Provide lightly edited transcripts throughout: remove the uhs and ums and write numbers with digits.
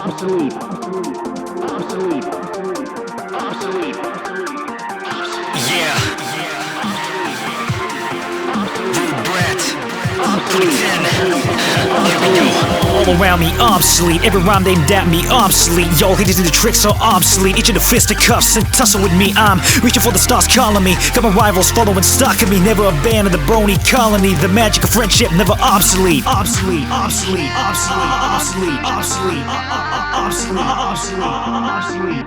Obsolete. Obsolete. Obsolete. Yeah. Rude Brat. 2010. Here we go. All around me obsolete, every rhyme aimed at me obsolete. Y'all haters do the tricks are obsolete. Each of the fisticuffs and tussle with me. I'm reaching for the stars calling me. Got my rivals following stock of me. Never abandon the brony colony. The magic of friendship never obsolete. Obsolete, obsolete, obsolete, obsolete, obsolete, obsolete, obsolete, obsolete,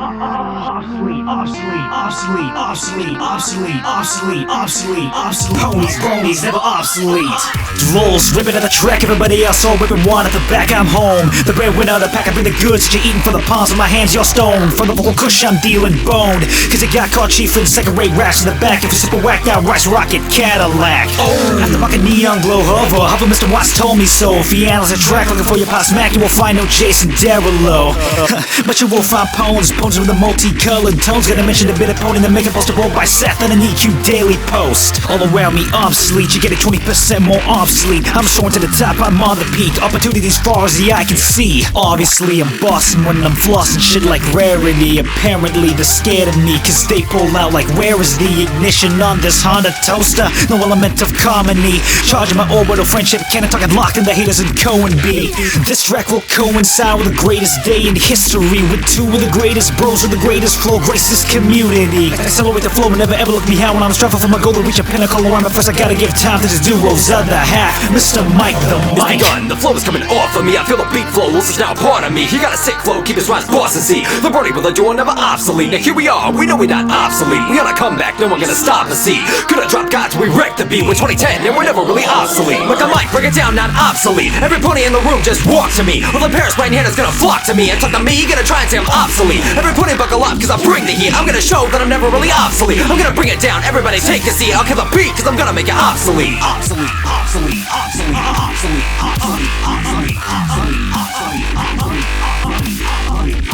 obsolete, obsolete, obsolete, obsolete, obsolete, obsolete, obsolete. Ponies, bronies, never obsolete. Lulz ripping at the track, everybody else all ripping one at the back. I'm home, the breadwinner of the pack. I bring the goods that you're eating for the palms of my hands. You're stoned from the vocal kush, I'm dealing boned. Cause it got caught chief in second-rate raps in the back. If you super whacked out rice rocket Cadillac. After rockin' neon glow hover Mr. Watts told me so. If he analyzes a track looking for your pop smack, you will find no Jason Derulo. But you will find poems with the multicolored tones. Gotta mention the bit of pony that make it postable by Seth and an EQ Daily Post. All around me obsolete, you get it 20% more obsolete. I'm soaring to the top, I'm on the peak. Opportunities far as the eye can see. Obviously I'm bossing when I'm flossing shit like rarity. Apparently they're scared of me cause they pull out like where is the ignition on this Honda toaster? No element of comedy. Charging my orbital friendship cannon, talking locked in the haters and Cohen B. This track will coincide with the greatest day in history, with two of the greatest bros with the greatest flow, grace this community. Accelerate the flow and never ever look me out when I'm striving for my goal to reach a pinnacle. Or first I gotta give time to this duo's other half, Mr. Mike the Mic. It's begun, the flow is coming off of me. I feel the beat flow, this is now part of me. He got a sick flow, keep his rhymes boss and see. The Brody with the duo never obsolete. Now here we are, we know we're not obsolete. We on a comeback, no one gonna stop us, see. Gonna drop gods, we wreck the beat with 2010, and we're never really obsolete. Like the mic, break it down, not obsolete. Every pony in the room just walk to me. All the Paris right hand is gonna flock to me and talk to me, gonna try and say I'm obsolete. Every pony buckle up, cause I bring the heat. I'm gonna show that I'm never really obsolete. I'm gonna bring it down, everybody take a seat. I'll kill the beat, cause I'm gonna make it obsolete. Obsolete, obsolete, obsolete, obsolete, obsolete, obsolete, obsolete, obsolete, obsolete, obsolete,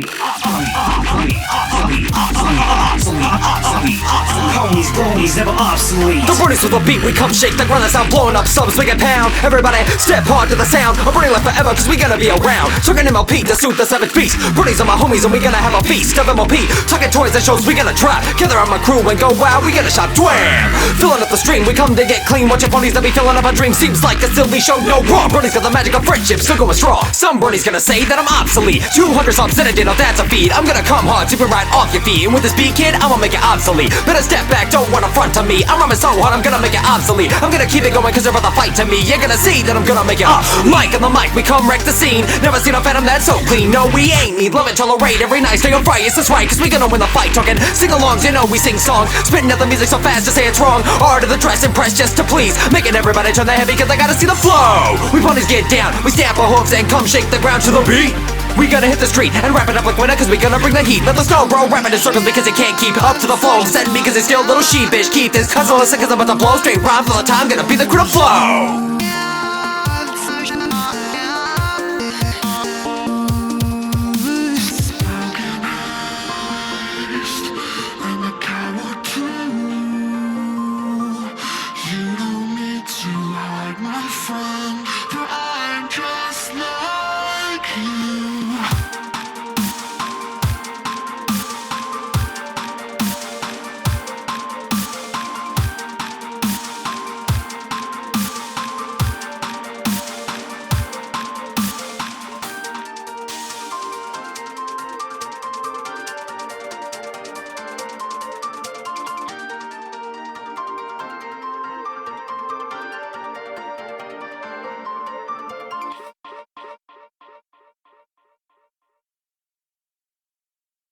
Ponies, bronies, never obsolete. The Bronies with the beat, we come shake the ground, that's sound blowing up subs, make it pound. Everybody step hard to the sound. I'm Brony life forever, cause we gonna be around. Talking MLP to suit the savage beast. Bronies are my homies and we gonna have a feast of MLP. Talking toys and shows, we gonna drop. Gather on my crew and go wild, we gonna shop dwam. Filling up the stream, we come to get clean. Watching ponies that be filling up a dream. Seems like a silly show, no wrong. Bronies got the magic of friendship, still going strong. Some Bronies gonna say that I'm obsolete. 200 subs in a dinner, that's a feed. I'm gonna come hard, super right off your feet. And with this beat kid, I'ma make it obsolete. Better step back, don't wanna front to me. I'm rhyming so hard, I'm gonna make it obsolete. I'm gonna keep it going cause they're about to fight to me. You're gonna see that I'm gonna make it Mike on the mic, we come wreck the scene. Never seen a phantom that's so clean. No, we ain't need love and tolerate every night. Stay on fire, it's this right, cause we gonna win the fight. Talking sing-alongs, you know we sing songs. Spitting out the music so fast to say it's wrong. Art of the dress, impress just to please. Making everybody turn their head because they gotta see the flow. We ponies get down, we stamp our hooves and come shake the ground to the beat. We gonna hit the street and wrap it up like winter cause we gonna bring the heat. Let the snow bro rapping in circles because it can't keep up to the flow. Send me cause it's still a little sheepish. Keep this cause I listen cause I'm about to blow straight rhyme for the time. Gonna be the crew to flow.